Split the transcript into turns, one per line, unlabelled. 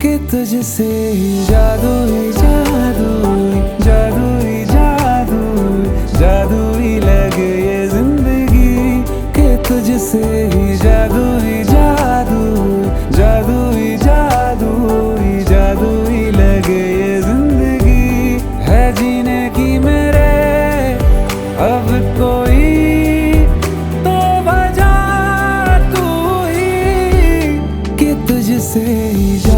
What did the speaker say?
कि तुझसे ही जादू ही जादू, जादू ही जादू, जादू ही लगे ये जिंदगी। कि तुझसे ही जादू ही जादू, जादू ही जादू, जादू ही लगे ये जिंदगी। है जीने की मेरे अब कोई तो वजह तू ही, कि तुझसे ही